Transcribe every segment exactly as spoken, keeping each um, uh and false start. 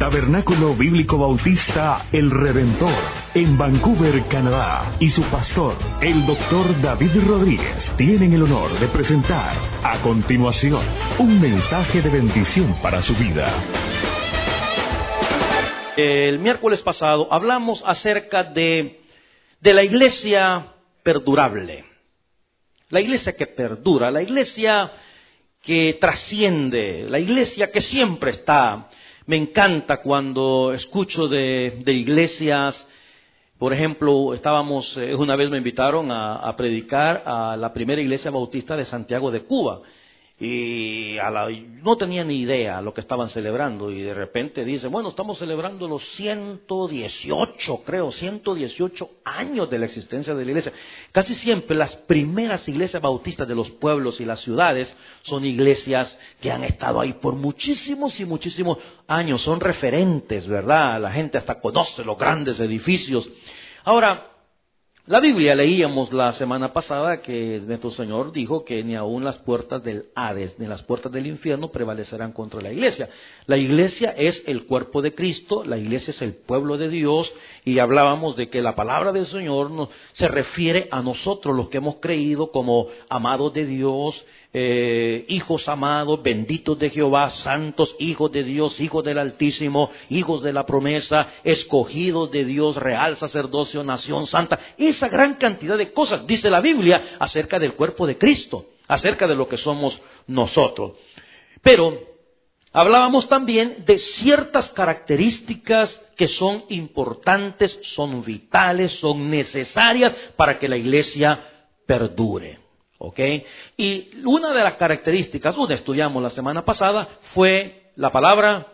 Tabernáculo Bíblico Bautista El Redentor, en Vancouver, Canadá, y su pastor, el doctor David Rodríguez, tienen el honor de presentar a continuación un mensaje de bendición para su vida. El miércoles pasado hablamos acerca de, de la iglesia perdurable, la iglesia que perdura, la iglesia que trasciende, la iglesia que siempre está. Me encanta cuando escucho de, de iglesias, por ejemplo, estábamos, eh, una vez me invitaron a, a predicar a la primera iglesia bautista de Santiago de Cuba. Y a la, no tenía ni idea lo que estaban celebrando, y de repente dicen, bueno, estamos celebrando los ciento dieciocho, creo, ciento dieciocho años de la existencia de la iglesia. Casi siempre las primeras iglesias bautistas de los pueblos y las ciudades son iglesias que han estado ahí por muchísimos y muchísimos años, son referentes, ¿verdad? La gente hasta conoce los grandes edificios. Ahora, la Biblia leíamos la semana pasada que nuestro Señor dijo que ni aun las puertas del Hades, ni las puertas del infierno prevalecerán contra la iglesia. La iglesia es el cuerpo de Cristo, la iglesia es el pueblo de Dios, y hablábamos de que la palabra del Señor nos, se refiere a nosotros, los que hemos creído como amados de Dios, eh, hijos amados, benditos de Jehová, santos, hijos de Dios, hijos del Altísimo, hijos de la promesa, escogidos de Dios, real sacerdocio, nación santa. Esa gran cantidad de cosas dice la Biblia acerca del cuerpo de Cristo, acerca de lo que somos nosotros. Pero hablábamos también de ciertas características que son importantes, son vitales, son necesarias para que la iglesia perdure. ¿Ok? Y una de las características, una estudiamos la semana pasada, fue la palabra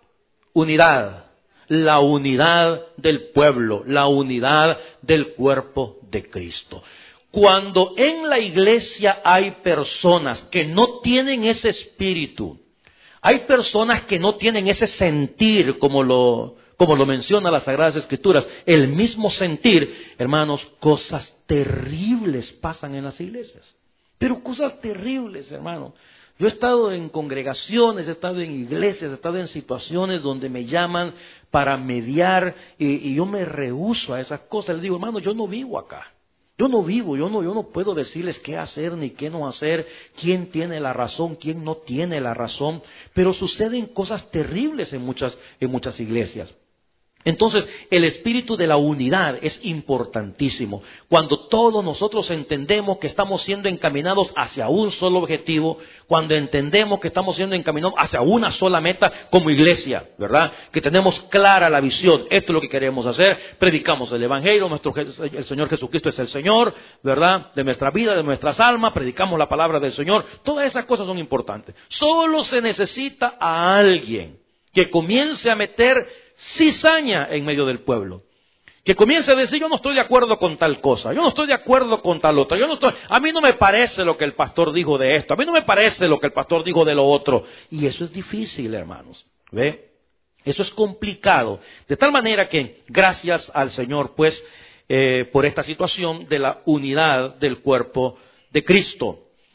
unidad. La unidad del pueblo, la unidad del cuerpo de Cristo. Cuando en la iglesia hay personas que no tienen ese espíritu, hay personas que no tienen ese sentir, como lo, como lo menciona las Sagradas Escrituras, el mismo sentir, hermanos, cosas terribles pasan en las iglesias. Pero cosas terribles, hermanos. Yo he estado en congregaciones, he estado en iglesias, he estado en situaciones donde me llaman para mediar y, y yo me rehúso a esas cosas. Les digo, hermano, yo no vivo acá. Yo no vivo, yo no, yo no puedo decirles qué hacer ni qué no hacer, quién tiene la razón, quién no tiene la razón. Pero suceden cosas terribles en muchas, en muchas iglesias. Entonces, el espíritu de la unidad es importantísimo. Cuando todos nosotros entendemos que estamos siendo encaminados hacia un solo objetivo, cuando entendemos que estamos siendo encaminados hacia una sola meta como iglesia, ¿verdad? Que tenemos clara la visión, esto es lo que queremos hacer, predicamos el Evangelio, nuestro, el Señor Jesucristo es el Señor, ¿verdad? De nuestra vida, de nuestras almas, predicamos la palabra del Señor, todas esas cosas son importantes. Solo se necesita a alguien que comience a meter cizaña en medio del pueblo, que comience a decir, yo no estoy de acuerdo con tal cosa, yo no estoy de acuerdo con tal otra, yo no estoy, a mí no me parece lo que el pastor dijo de esto, a mí no me parece lo que el pastor dijo de lo otro, y eso es difícil, hermanos, ¿ve? Eso es complicado, de tal manera que gracias al Señor, pues, eh, por esta situación de la unidad del cuerpo de Cristo.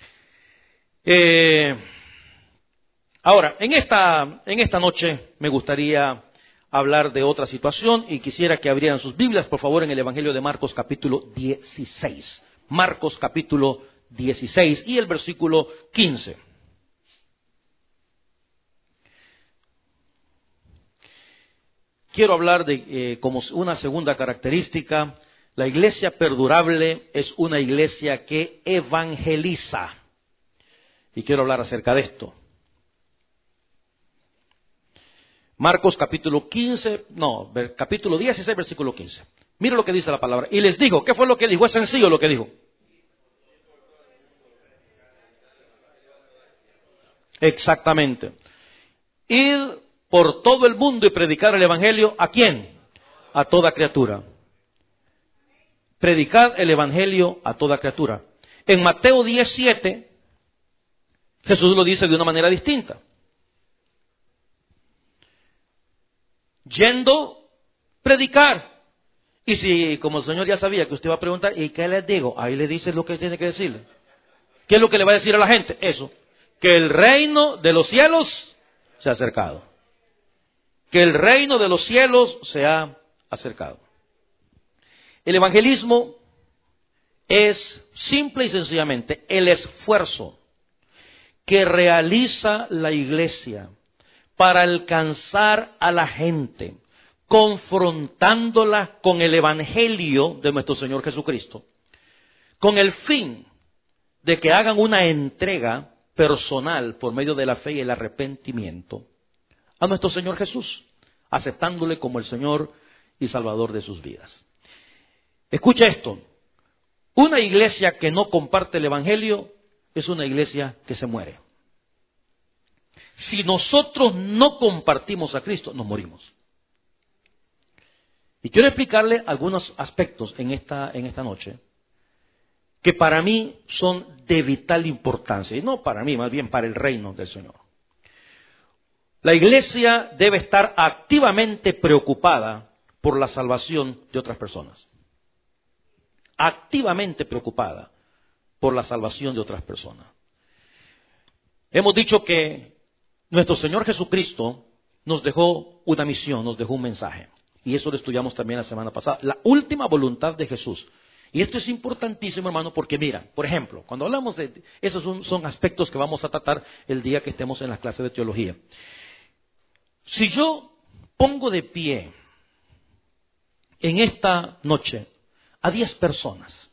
Eh, ahora, en esta, en esta noche me gustaría hablar de otra situación y quisiera que abrieran sus Biblias, por favor, en el Evangelio de Marcos capítulo dieciséis. Marcos capítulo dieciséis y el versículo quince. Quiero hablar de, eh, como una segunda característica, la iglesia perdurable es una iglesia que evangeliza. Y quiero hablar acerca de esto. Marcos capítulo quince, no, capítulo dieciséis, versículo quince. Mira lo que dice la palabra. Y les dijo, ¿qué fue lo que dijo? Es sencillo lo que dijo. Exactamente. Ir por todo el mundo y predicar el evangelio, ¿a quién? A toda criatura. Predicar el evangelio a toda criatura. En Mateo diecisiete, Jesús lo dice de una manera distinta. Yendo, predicar. Y si, como el Señor ya sabía que usted va a preguntar, ¿y qué les digo? Ahí le dice lo que tiene que decirle. ¿Qué es lo que le va a decir a la gente? Eso, que el reino de los cielos se ha acercado. que el reino de los cielos se ha acercado. El evangelismo es simple y sencillamente el esfuerzo que realiza la iglesia para alcanzar a la gente, confrontándola con el evangelio de nuestro Señor Jesucristo, con el fin de que hagan una entrega personal por medio de la fe y el arrepentimiento a nuestro Señor Jesús, aceptándole como el Señor y Salvador de sus vidas. Escucha esto, una iglesia que no comparte el evangelio es una iglesia que se muere. Si nosotros no compartimos a Cristo, nos morimos. Y quiero explicarle algunos aspectos en esta, en esta noche que para mí son de vital importancia, y no para mí, más bien para el reino del Señor. La iglesia debe estar activamente preocupada por la salvación de otras personas. Activamente preocupada por la salvación de otras personas. Hemos dicho que nuestro Señor Jesucristo nos dejó una misión, nos dejó un mensaje. Y eso lo estudiamos también la semana pasada. La última voluntad de Jesús. Y esto es importantísimo, hermano, porque mira, por ejemplo, cuando hablamos de... Esos son, son aspectos que vamos a tratar el día que estemos en las clases de teología. Si yo pongo de pie en esta noche a diez personas,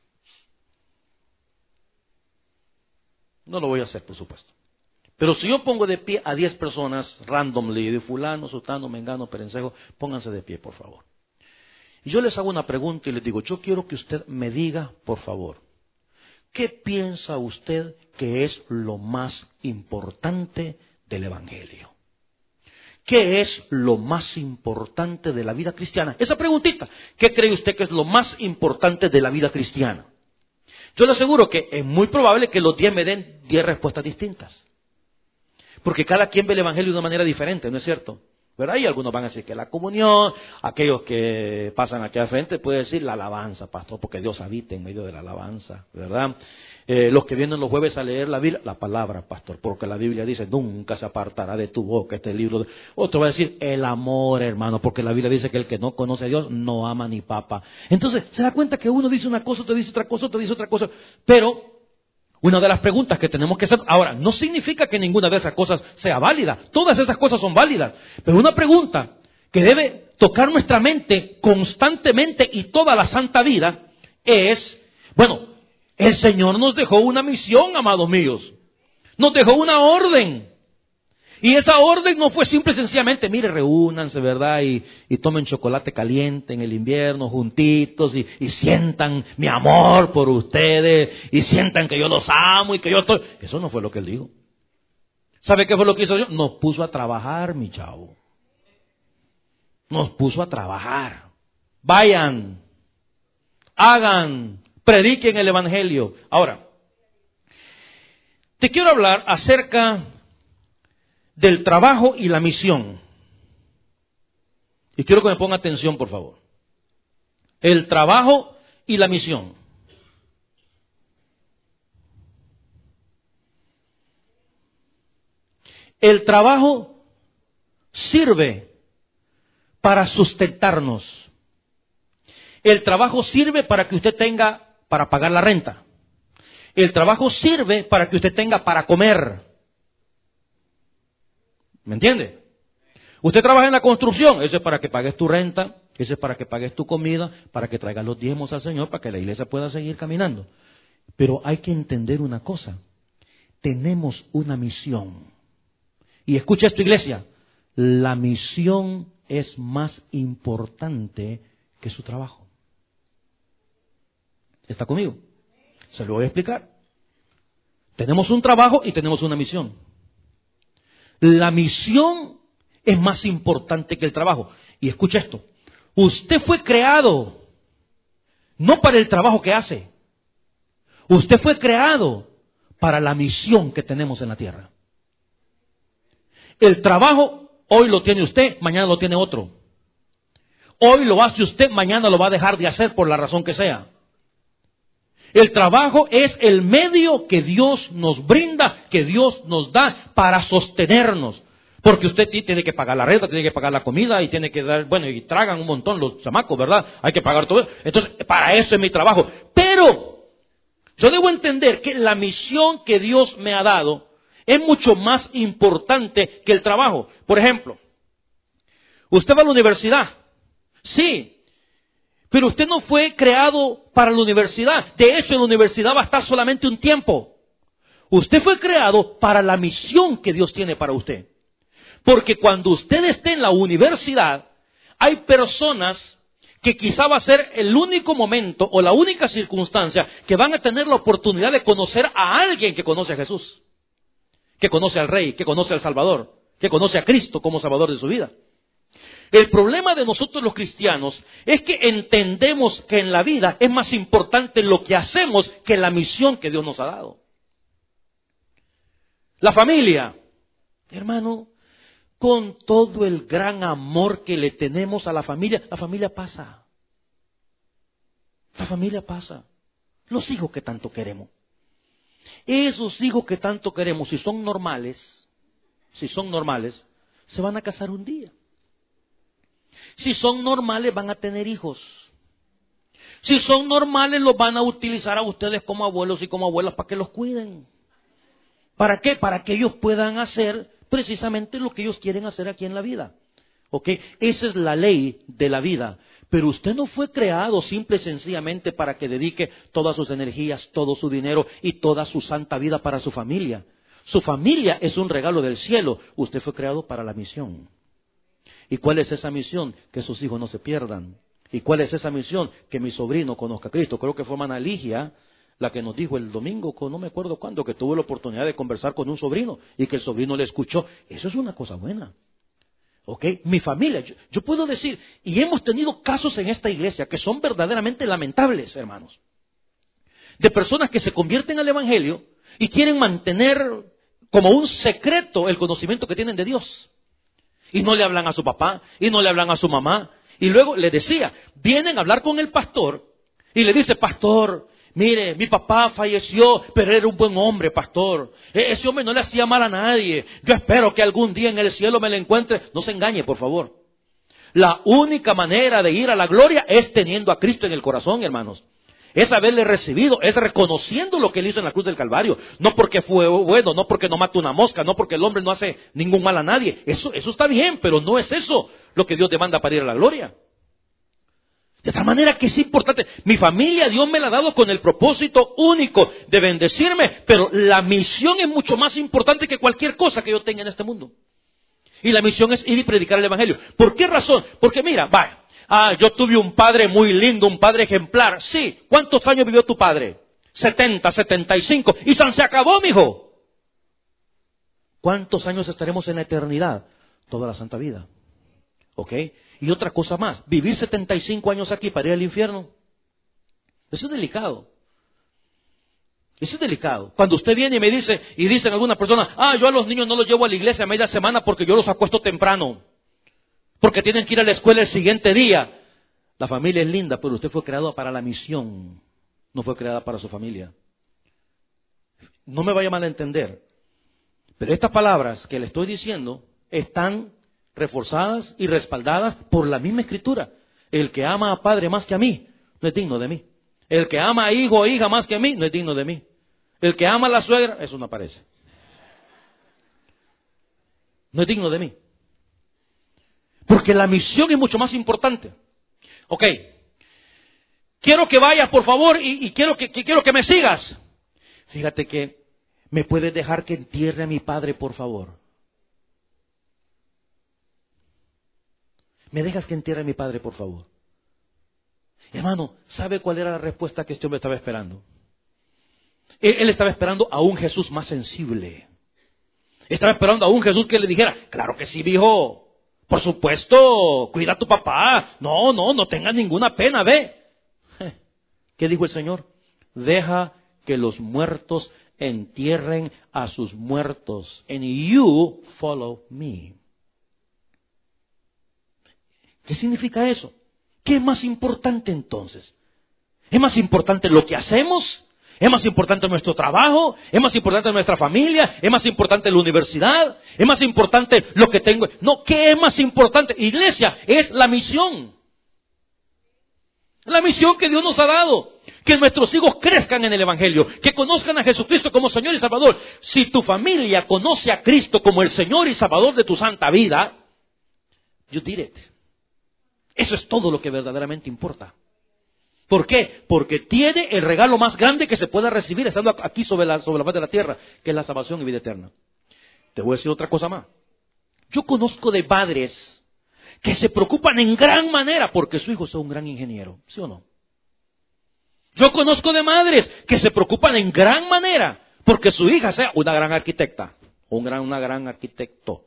no lo voy a hacer, por supuesto. Pero si yo pongo de pie a diez personas, randomly, de fulano, sutano, mengano, perencejo, pónganse de pie, por favor. Y yo les hago una pregunta y les digo, yo quiero que usted me diga, por favor, ¿qué piensa usted que es lo más importante del Evangelio? ¿Qué es lo más importante de la vida cristiana? Esa preguntita, ¿qué cree usted que es lo más importante de la vida cristiana? Yo le aseguro que es muy probable que los diez me den diez respuestas distintas. Porque cada quien ve el Evangelio de una manera diferente, ¿no es cierto? ¿Verdad? Y algunos van a decir que la comunión, aquellos que pasan aquí al frente pueden decir la alabanza, pastor, porque Dios habita en medio de la alabanza, ¿verdad? Eh, los que vienen los jueves a leer la Biblia, la palabra, pastor, porque la Biblia dice, nunca se apartará de tu boca este libro. De... Otro va a decir, el amor, hermano, porque la Biblia dice que el que no conoce a Dios no ama ni papa. Entonces, se da cuenta que uno dice una cosa, otro dice otra cosa, otro dice otra cosa, pero... Una de las preguntas que tenemos que hacer, ahora, no significa que ninguna de esas cosas sea válida, todas esas cosas son válidas, pero una pregunta que debe tocar nuestra mente constantemente y toda la santa vida es, bueno, el Señor nos dejó una misión, amados míos, nos dejó una orden. Y esa orden no fue simple y sencillamente, mire, reúnanse, ¿verdad? Y, y tomen chocolate caliente en el invierno juntitos y, y sientan mi amor por ustedes y sientan que yo los amo y que yo estoy... Eso no fue lo que él dijo. ¿Sabe qué fue lo que hizo Dios? Nos puso a trabajar, mi chavo. Nos puso a trabajar. Vayan, hagan, prediquen el Evangelio. Ahora, te quiero hablar acerca... del trabajo y la misión. Y quiero que me ponga atención, por favor. El trabajo y la misión. El trabajo sirve para sustentarnos. El trabajo sirve para que usted tenga para pagar la renta. El trabajo sirve para que usted tenga para comer. ¿Me entiende? Usted trabaja en la construcción, eso es para que pagues tu renta, eso es para que pagues tu comida, para que traigas los diezmos al Señor, para que la iglesia pueda seguir caminando. Pero hay que entender una cosa, tenemos una misión. Y escucha esto, iglesia, la misión es más importante que su trabajo. ¿Está conmigo? Se lo voy a explicar. Tenemos un trabajo y tenemos una misión. La misión es más importante que el trabajo. Y escucha esto. Usted fue creado no para el trabajo que hace. Usted fue creado para la misión que tenemos en la tierra. El trabajo hoy lo tiene usted, mañana lo tiene otro. Hoy lo hace usted, mañana lo va a dejar de hacer por la razón que sea. El trabajo es el medio que Dios nos brinda, que Dios nos da para sostenernos, Porque usted tiene que pagar la renta, tiene que pagar la comida y tiene que dar, bueno, y tragan un montón los chamacos, ¿verdad? Hay que pagar todo eso. Entonces, para eso es mi trabajo. Pero yo debo entender que la misión que Dios me ha dado es mucho más importante que el trabajo. Por ejemplo, usted va a la universidad. Sí, pero usted no fue creado para la universidad. De hecho, en la universidad va a estar solamente un tiempo. Usted fue creado para la misión que Dios tiene para usted. Porque cuando usted esté en la universidad, hay personas que quizá va a ser el único momento o la única circunstancia que van a tener la oportunidad de conocer a alguien que conoce a Jesús, que conoce al Rey, que conoce al Salvador, que conoce a Cristo como Salvador de su vida. El problema de nosotros los cristianos es que entendemos que en la vida es más importante lo que hacemos que la misión que Dios nos ha dado. La familia, hermano, con todo el gran amor que le tenemos a la familia, la familia pasa. La familia pasa. Los hijos que tanto queremos. Esos hijos que tanto queremos, si son normales, si son normales, se van a casar un día. Si son normales, van a tener hijos. Si son normales, los van a utilizar a ustedes como abuelos y como abuelas para que los cuiden. ¿Para qué? Para que ellos puedan hacer precisamente lo que ellos quieren hacer aquí en la vida. ¿Ok? Esa es la ley de la vida. Pero usted no fue creado simple y sencillamente para que dedique todas sus energías, todo su dinero y toda su santa vida para su familia. Su familia es un regalo del cielo. Usted fue creado para la misión. ¿Y cuál es esa misión? Que sus hijos no se pierdan. ¿Y cuál es esa misión? Que mi sobrino conozca a Cristo. Creo que fue Mana Ligia la que nos dijo el domingo, no me acuerdo cuándo, que tuvo la oportunidad de conversar con un sobrino y que el sobrino le escuchó. Eso es una cosa buena. ¿Ok? Mi familia, yo, yo puedo decir, y hemos tenido casos en esta iglesia que son verdaderamente lamentables, hermanos, de personas que se convierten al evangelio y quieren mantener como un secreto el conocimiento que tienen de Dios. Y no le hablan a su papá, y no le hablan a su mamá. Y luego le decía, vienen a hablar con el pastor y le dice, pastor, mire, mi papá falleció, pero era un buen hombre, pastor. Ese hombre no le hacía mal a nadie. Yo espero que algún día en el cielo me lo encuentre. No se engañe, por favor. La única manera de ir a la gloria es teniendo a Cristo en el corazón, hermanos. Es haberle recibido, es reconociendo lo que él hizo en la cruz del Calvario. No porque fue bueno, no porque no mató una mosca, no porque el hombre no hace ningún mal a nadie. Eso, eso está bien, pero no es eso lo que Dios demanda para ir a la gloria. De tal manera que es importante. Mi familia Dios me la ha dado con el propósito único de bendecirme, pero la misión es mucho más importante que cualquier cosa que yo tenga en este mundo. Y la misión es ir y predicar el evangelio. ¿Por qué razón? Porque mira, vaya, ah, yo tuve un padre muy lindo, un padre ejemplar. Sí, ¿cuántos años vivió tu padre? setenta, setenta y cinco. Y San se acabó, mijo. ¿Cuántos años estaremos en la eternidad? Toda la santa vida. ¿Ok? Y otra cosa más, vivir setenta y cinco años aquí para ir al infierno. Eso es delicado. Eso es delicado. Cuando usted viene y me dice, y dicen algunas personas, ah, yo a los niños no los llevo a la iglesia a media semana porque yo los acuesto temprano. Porque tienen que ir a la escuela el siguiente día. La familia es linda, pero usted fue creado para la misión. No fue creada para su familia. No me vaya mal a entender. Pero estas palabras que le estoy diciendo están reforzadas y respaldadas por la misma escritura. El que ama a padre más que a mí, no es digno de mí. El que ama a hijo o hija más que a mí, no es digno de mí. El que ama a la suegra, eso no aparece. No es digno de mí. Porque la misión es mucho más importante. Ok. Quiero que vayas, por favor, y, y quiero, que, que, quiero que me sigas. Fíjate que me puedes dejar que entierre a mi padre, por favor. ¿Me dejas que entierre a mi padre, por favor? Hermano, ¿sabe cuál era la respuesta que este hombre estaba esperando? Él, él estaba esperando a un Jesús más sensible. Estaba esperando a un Jesús que le dijera, claro que sí, viejo. Por supuesto, cuida a tu papá. No, no, no tengas ninguna pena, ve. ¿Qué dijo el Señor? Deja que los muertos entierren a sus muertos. And you follow me. ¿Qué significa eso? ¿Qué es más importante entonces? ¿Es más importante lo que hacemos? ¿Es más importante nuestro trabajo? ¿Es más importante nuestra familia? ¿Es más importante la universidad? ¿Es más importante lo que tengo? No, ¿qué es más importante? Iglesia, es la misión. La misión que Dios nos ha dado. Que nuestros hijos crezcan en el Evangelio. Que conozcan a Jesucristo como Señor y Salvador. Si tu familia conoce a Cristo como el Señor y Salvador de tu santa vida, you did it. Eso es todo lo que verdaderamente importa. ¿Por qué? Porque tiene el regalo más grande que se pueda recibir estando aquí sobre la, sobre la faz de la tierra, que es la salvación y vida eterna. Te voy a decir otra cosa más. Yo conozco de padres que se preocupan en gran manera porque su hijo sea un gran ingeniero, ¿sí o no? Yo conozco de madres que se preocupan en gran manera porque su hija sea una gran arquitecta o un gran, una gran arquitecto.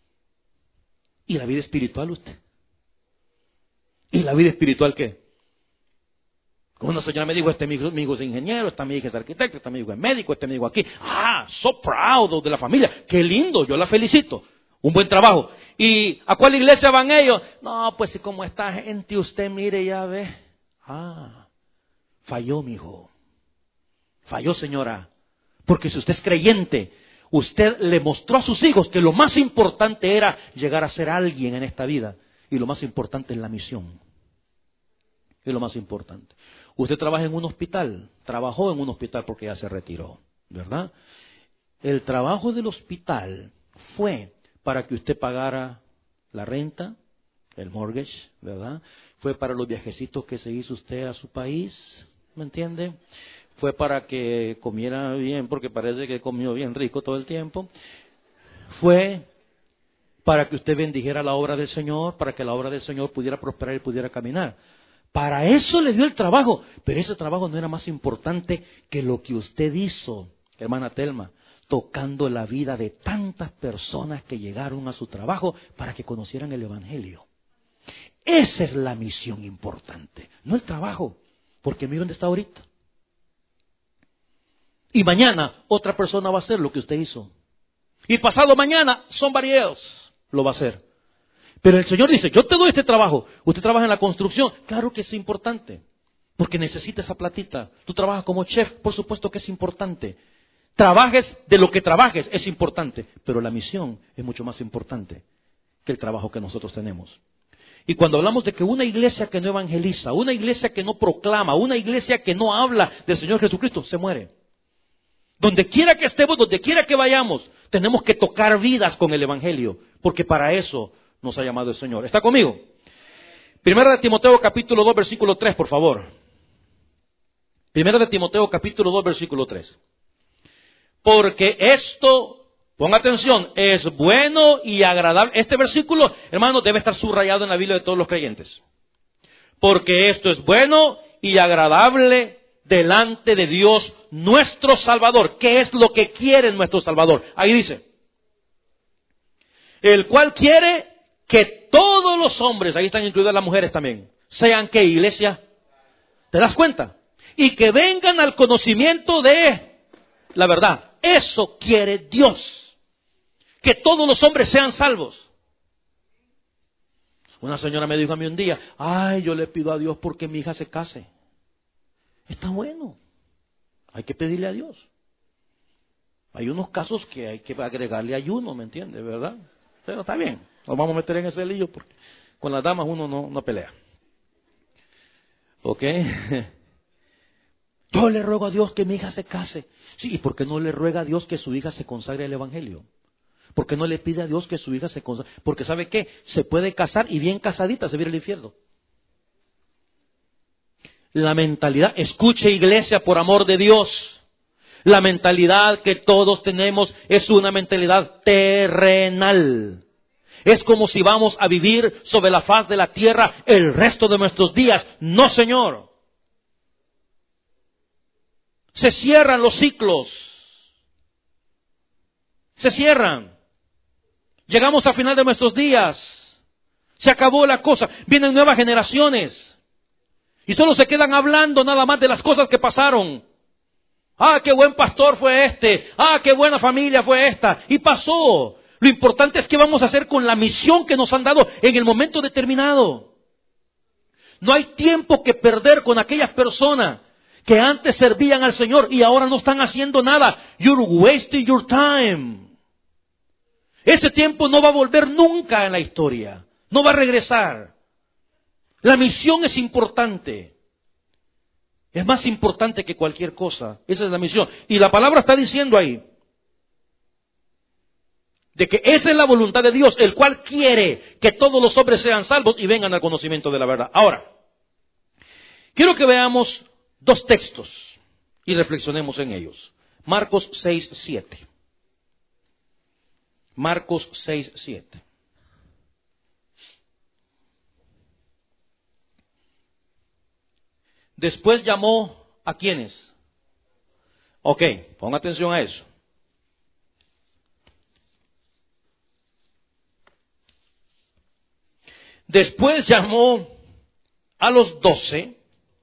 ¿Y la vida espiritual usted? ¿Y la vida espiritual qué? Como una señora me dijo, este mi hijo, mi hijo es ingeniero, esta mi hija es arquitecto, este mi hijo es médico, este mi hijo aquí. Ah, so proud de la familia. Qué lindo, yo la felicito. Un buen trabajo. ¿Y a cuál iglesia van ellos? No, pues si como esta gente usted mire ya ve. Ah, falló mi hijo. Falló, señora. Porque si usted es creyente, usted le mostró a sus hijos que lo más importante era llegar a ser alguien en esta vida. Y lo más importante es la misión. Es lo más importante. Usted trabaja en un hospital, trabajó en un hospital porque ya se retiró, ¿verdad? El trabajo del hospital fue para que usted pagara la renta, el mortgage, ¿verdad? Fue para los viajecitos que se hizo usted a su país, ¿me entiende? Fue para que comiera bien, porque parece que comió bien rico todo el tiempo. Fue para que usted bendijera la obra del Señor, para que la obra del Señor pudiera prosperar y pudiera caminar. Para eso le dio el trabajo, pero ese trabajo no era más importante que lo que usted hizo, hermana Telma, tocando la vida de tantas personas que llegaron a su trabajo para que conocieran el Evangelio. Esa es la misión importante, no el trabajo, porque mire dónde está ahorita. Y mañana otra persona va a hacer lo que usted hizo. Y pasado mañana somebody else lo va a hacer. Pero el Señor dice, yo te doy este trabajo. Usted trabaja en la construcción. Claro que es importante, porque necesita esa platita. Tú trabajas como chef, por supuesto que es importante. Trabajes de lo que trabajes, es importante. Pero la misión es mucho más importante que el trabajo que nosotros tenemos. Y cuando hablamos de que una iglesia que no evangeliza, una iglesia que no proclama, una iglesia que no habla del Señor Jesucristo, se muere. Donde quiera que estemos, donde quiera que vayamos, tenemos que tocar vidas con el Evangelio, porque para eso nos ha llamado el Señor. ¿Está conmigo? Primera de Timoteo capítulo dos, versículo tres, por favor. Primera de Timoteo capítulo dos, versículo tres. Porque esto, ponga atención, es bueno y agradable. Este versículo, hermano, debe estar subrayado en la Biblia de todos los creyentes. Porque esto es bueno y agradable delante de Dios nuestro Salvador. ¿Qué es lo que quiere nuestro Salvador? Ahí dice, el cual quiere que todos los hombres, ahí están incluidas las mujeres también, sean ¿qué, iglesia? ¿Te das cuenta? Y que vengan al conocimiento de la verdad. Eso quiere Dios. Que todos los hombres sean salvos. Una señora me dijo a mí un día, ay, yo le pido a Dios porque mi hija se case. Está bueno. Hay que pedirle a Dios. Hay unos casos que hay que agregarle ayuno, ¿me entiendes? ¿Verdad? Pero está bien. Nos vamos a meter en ese lío porque con las damas uno no, no pelea. ¿Ok? Yo le ruego a Dios que mi hija se case. Sí, ¿y por qué no le ruega a Dios que su hija se consagre al Evangelio? ¿Por qué no le pide a Dios que su hija se consagre? Porque ¿sabe qué? Se puede casar y bien casadita se viene al infierno. La mentalidad, escuche iglesia por amor de Dios, la mentalidad que todos tenemos es una mentalidad terrenal. Es como si vamos a vivir sobre la faz de la tierra el resto de nuestros días. No, Señor. Se cierran los ciclos. Se cierran. Llegamos al final de nuestros días. Se acabó la cosa. Vienen nuevas generaciones. Y solo se quedan hablando nada más de las cosas que pasaron. Ah, qué buen pastor fue este. Ah, qué buena familia fue esta. Y pasó. Lo importante es qué vamos a hacer con la misión que nos han dado en el momento determinado. No hay tiempo que perder con aquellas personas que antes servían al Señor y ahora no están haciendo nada. You're wasting your time. Ese tiempo no va a volver nunca en la historia. No va a regresar. La misión es importante. Es más importante que cualquier cosa. Esa es la misión. Y la palabra está diciendo ahí de que esa es la voluntad de Dios, el cual quiere que todos los hombres sean salvos y vengan al conocimiento de la verdad. Ahora, quiero que veamos dos textos y reflexionemos en ellos. Marcos seis, siete. Marcos seis, siete. Después llamó a quiénes. Ok, ponga atención a eso. Después llamó a los doce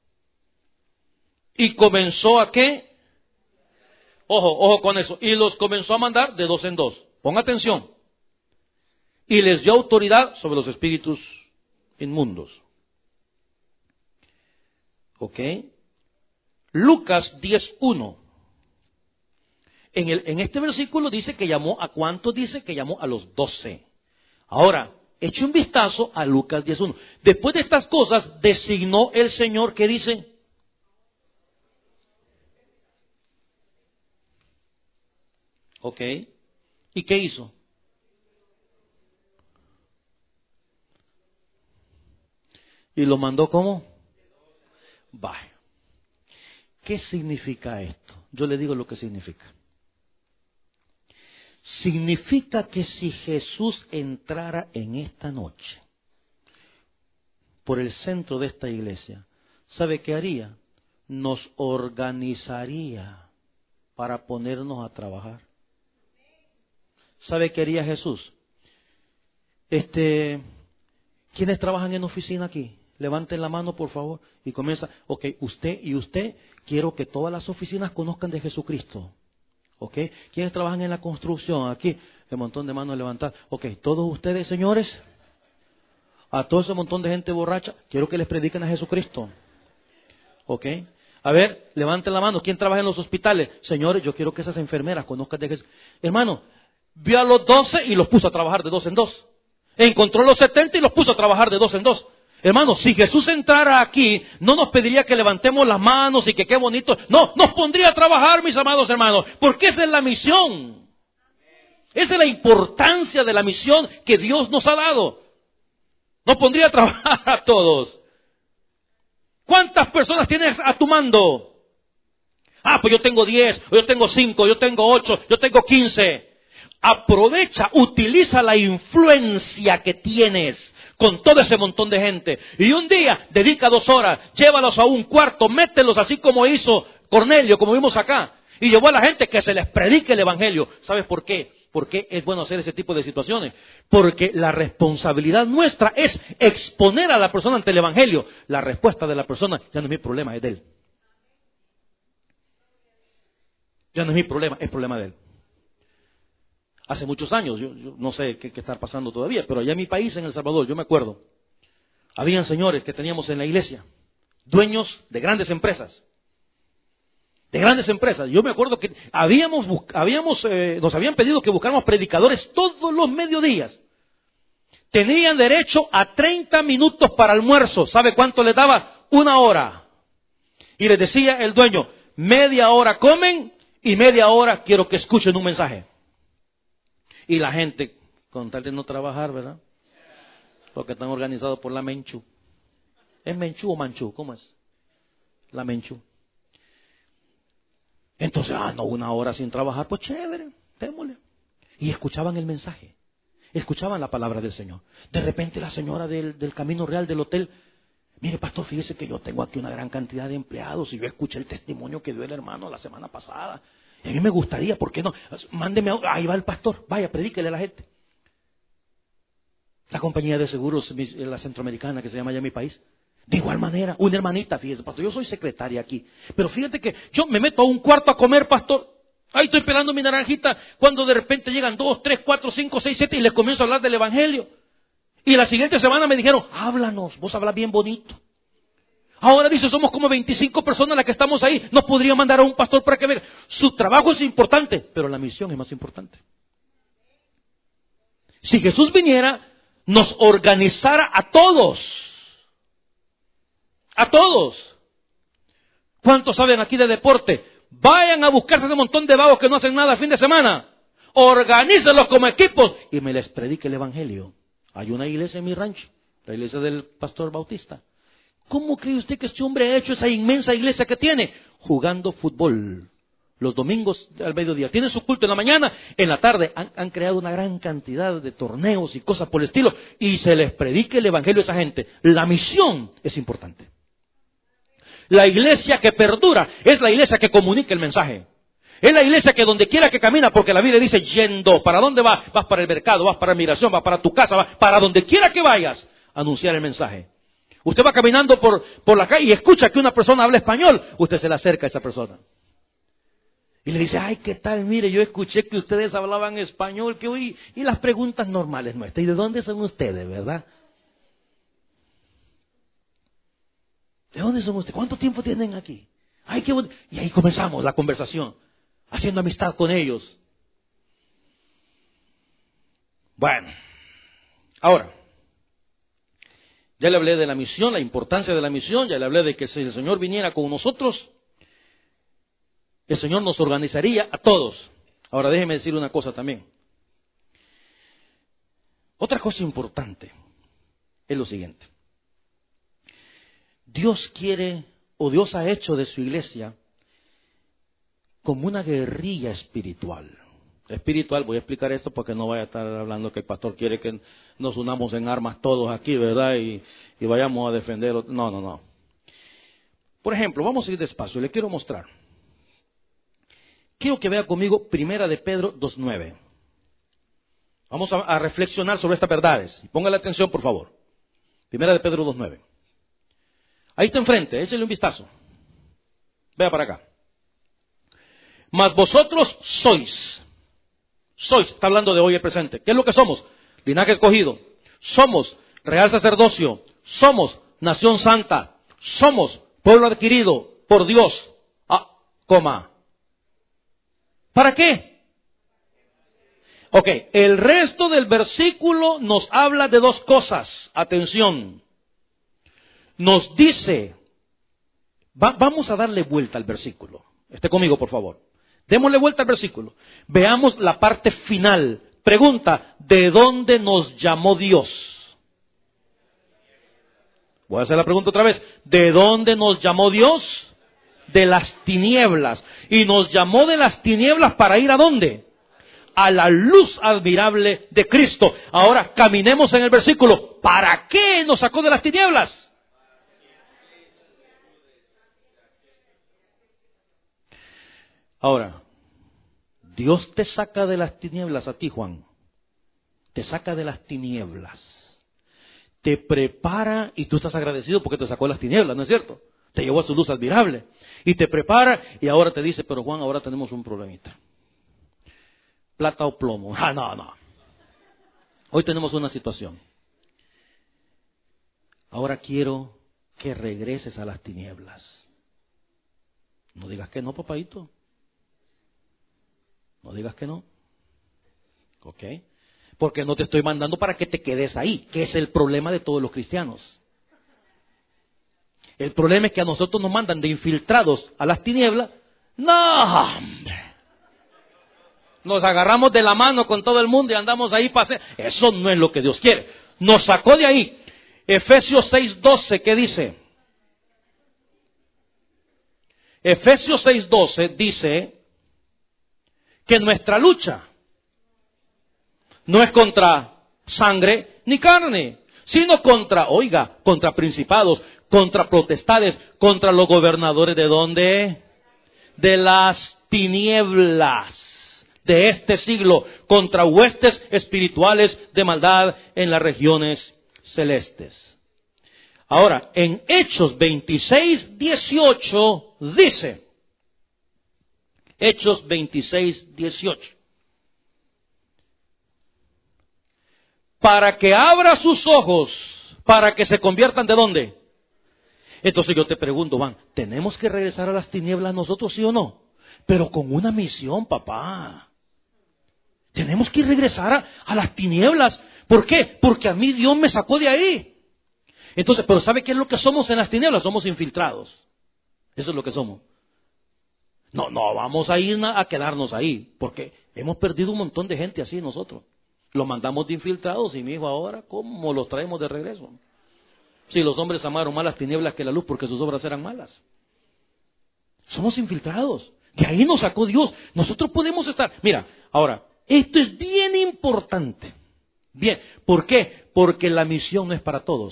y comenzó a qué. Ojo, ojo con eso. Y los comenzó a mandar de dos en dos. Ponga atención. Y les dio autoridad sobre los espíritus inmundos. ¿Ok? Lucas diez, uno. En, el, en este versículo dice que llamó a cuántos, dice que llamó a los doce. Ahora, eche un vistazo a Lucas diez, uno. Después de estas cosas, designó el Señor, ¿qué dice? ¿Ok? ¿Y qué hizo? ¿Y lo mandó cómo? Vaya. ¿Qué significa esto? Yo le digo lo que significa. Significa que si Jesús entrara en esta noche por el centro de esta iglesia, ¿sabe qué haría? Nos organizaría para ponernos a trabajar. ¿Sabe qué haría Jesús? Este, ¿quiénes trabajan en oficina aquí? Levanten la mano, por favor, y comienza. Ok, usted y usted, quiero que todas las oficinas conozcan de Jesucristo. Ok, ¿quiénes trabajan en la construcción? Aquí, el montón de manos levantadas. Ok, todos ustedes, señores, a todo ese montón de gente borracha, quiero que les prediquen a Jesucristo. Ok, a ver, levanten la mano. ¿Quién trabaja en los hospitales? Señores, yo quiero que esas enfermeras conozcan de Jesús. Hermano, vio a los doce y los puso a trabajar de dos en dos. Encontró los setenta y los puso a trabajar de dos en dos. Hermano, si Jesús entrara aquí, no nos pediría que levantemos las manos y que qué bonito. No, nos pondría a trabajar, mis amados hermanos, porque esa es la misión. Esa es la importancia de la misión que Dios nos ha dado. Nos pondría a trabajar a todos. ¿Cuántas personas tienes a tu mando? Ah, pues yo tengo diez, yo tengo cinco, yo tengo ocho, yo tengo quince. Aprovecha, utiliza la influencia que tienes con todo ese montón de gente. Y un día, dedica dos horas, llévalos a un cuarto, mételos así como hizo Cornelio, como vimos acá. Y llevó a la gente que se les predique el evangelio. ¿Sabes por qué? ¿Por qué es bueno hacer ese tipo de situaciones? Porque la responsabilidad nuestra es exponer a la persona ante el evangelio. La respuesta de la persona ya no es mi problema, es de él. Ya no es mi problema, es problema de él. Hace muchos años, yo, yo no sé qué, qué está pasando todavía, pero allá en mi país, en El Salvador, yo me acuerdo, habían señores que teníamos en la iglesia, dueños de grandes empresas, de grandes empresas. Yo me acuerdo que habíamos, habíamos eh, nos habían pedido que buscáramos predicadores todos los mediodías. Tenían derecho a treinta minutos para almuerzo. ¿Sabe cuánto les daba? Una hora. Y les decía el dueño, media hora comen y media hora quiero que escuchen un mensaje. Y la gente, con tal de no trabajar, ¿verdad? Porque están organizados por la Menchú. ¿Es Menchú o Manchú? ¿Cómo es? La Menchú. Entonces, ah, no, una hora sin trabajar, pues chévere, démosle. Y escuchaban el mensaje, escuchaban la palabra del Señor. De repente la señora del, del Camino Real del hotel, mire pastor, fíjese que yo tengo aquí una gran cantidad de empleados y yo escuché el testimonio que dio el hermano la semana pasada. Y a mí me gustaría, ¿por qué no? Mándeme, a, ahí va el pastor, vaya, predíquele a la gente. La compañía de seguros, la centroamericana que se llama allá en mi país. De igual manera, una hermanita, fíjese, pastor, yo soy secretaria aquí. Pero fíjate que yo me meto a un cuarto a comer, pastor. Ahí estoy pelando mi naranjita, cuando de repente llegan dos, tres, cuatro, cinco, seis, siete y les comienzo a hablar del evangelio. Y la siguiente semana me dijeron, háblanos, vos hablas bien bonito. Ahora dice, somos como veinticinco personas las que estamos ahí. Nos podría mandar a un pastor para que venga. Su trabajo es importante, pero la misión es más importante. Si Jesús viniera, nos organizara a todos. A todos. ¿Cuántos saben aquí de deporte? Vayan a buscarse ese montón de vagos que no hacen nada el fin de semana. Organícenlos como equipos y me les predique el evangelio. Hay una iglesia en mi rancho, la iglesia del pastor Bautista. ¿Cómo cree usted que este hombre ha hecho esa inmensa iglesia que tiene? Jugando fútbol. Los domingos al mediodía. Tienen su culto en la mañana, en la tarde. Han, han creado una gran cantidad de torneos y cosas por el estilo. Y se les predique el evangelio a esa gente. La misión es importante. La iglesia que perdura es la iglesia que comunica el mensaje. Es la iglesia que donde quiera que camina, porque la Biblia dice yendo. ¿Para dónde vas? Vas para el mercado, vas para la migración, vas para tu casa, vas para donde quiera que vayas a anunciar el mensaje. Usted va caminando por, por la calle y escucha que una persona habla español. Usted se le acerca a esa persona. Y le dice, ay, ¿qué tal? Mire, yo escuché que ustedes hablaban español, que hoy... Y las preguntas normales nuestras. ¿Y de dónde son ustedes, verdad? ¿De dónde son ustedes? ¿Cuánto tiempo tienen aquí? Ay, qué bon... Y ahí comenzamos la conversación, haciendo amistad con ellos. Bueno, ahora, ya le hablé de la misión, la importancia de la misión, ya le hablé de que si el Señor viniera con nosotros, el Señor nos organizaría a todos. Ahora déjeme decir una cosa también. Otra cosa importante es lo siguiente. Dios quiere, o Dios ha hecho de su iglesia como una guerrilla espiritual. Espiritual, voy a explicar esto porque no vaya a estar hablando que el pastor quiere que nos unamos en armas todos aquí, ¿verdad? Y, y vayamos a defender. No, no, no. Por ejemplo, vamos a ir despacio, le quiero mostrar. Quiero que vea conmigo Primera de Pedro dos nueve. Vamos a, a reflexionar sobre estas verdades. Póngale atención, por favor. Primera de Pedro dos nueve. Ahí está enfrente, échale un vistazo. Vea para acá. Mas vosotros sois. Sois, está hablando de hoy el presente. ¿Qué es lo que somos? Linaje escogido. Somos real sacerdocio. Somos nación santa. Somos pueblo adquirido por Dios. Ah, coma. ¿Para qué? Ok, el resto del versículo nos habla de dos cosas. Atención. Nos dice, va, vamos a darle vuelta al versículo. Esté conmigo, por favor. Démosle vuelta al versículo. Veamos la parte final. Pregunta, ¿de dónde nos llamó Dios? Voy a hacer la pregunta otra vez. ¿De dónde nos llamó Dios? De las tinieblas. Y nos llamó de las tinieblas para ir ¿a dónde? A la luz admirable de Cristo. Ahora caminemos en el versículo. ¿Para qué nos sacó de las tinieblas? Ahora, Dios te saca de las tinieblas a ti, Juan. Te saca de las tinieblas. Te prepara y tú estás agradecido porque te sacó de las tinieblas, ¿no es cierto? Te llevó a su luz admirable. Y te prepara y ahora te dice, pero Juan, ahora tenemos un problemita. Plata o plomo. Ah, no, no. Hoy tenemos una situación. Ahora quiero que regreses a las tinieblas. No digas que no, papadito. No digas que no. ¿Ok? Porque no te estoy mandando para que te quedes ahí, que es el problema de todos los cristianos. El problema es que a nosotros nos mandan de infiltrados a las tinieblas. ¡No, hombre! Nos agarramos de la mano con todo el mundo y andamos ahí para hacer. Eso no es lo que Dios quiere. Nos sacó de ahí. Efesios seis doce, ¿qué dice? Efesios seis doce dice que nuestra lucha no es contra sangre ni carne, sino contra, oiga, contra principados, contra potestades, contra los gobernadores de ¿dónde? De las tinieblas de este siglo, contra huestes espirituales de maldad en las regiones celestes. Ahora, en Hechos veintiséis dieciocho dice, Hechos veintiséis dieciocho, para que abra sus ojos, para que se conviertan ¿de dónde? Entonces yo te pregunto, Van, ¿tenemos que regresar a las tinieblas nosotros, sí o no? Pero con una misión, papá. Tenemos que regresar a, a las tinieblas. ¿Por qué? Porque a mí Dios me sacó de ahí. Entonces, pero ¿sabe qué es lo que somos en las tinieblas? Somos infiltrados. Eso es lo que somos. No, no vamos a ir a quedarnos ahí, porque hemos perdido un montón de gente así nosotros. Los mandamos de infiltrados y mi hijo ahora, ¿cómo los traemos de regreso? Si los hombres amaron más las tinieblas que la luz porque sus obras eran malas. Somos infiltrados. De ahí nos sacó Dios. Nosotros podemos estar. Mira, ahora, esto es bien importante. Bien, ¿por qué? Porque la misión no es para todos.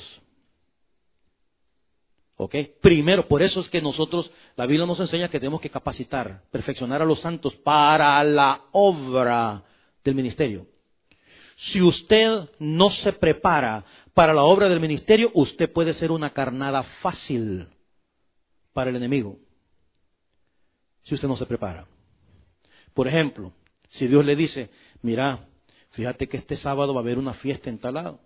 ¿Ok? Primero, por eso es que nosotros, la Biblia nos enseña que tenemos que capacitar, perfeccionar a los santos para la obra del ministerio. Si usted no se prepara para la obra del ministerio, usted puede ser una carnada fácil para el enemigo. Si usted no se prepara. Por ejemplo, si Dios le dice, mira, fíjate que este sábado va a haber una fiesta en tal lado.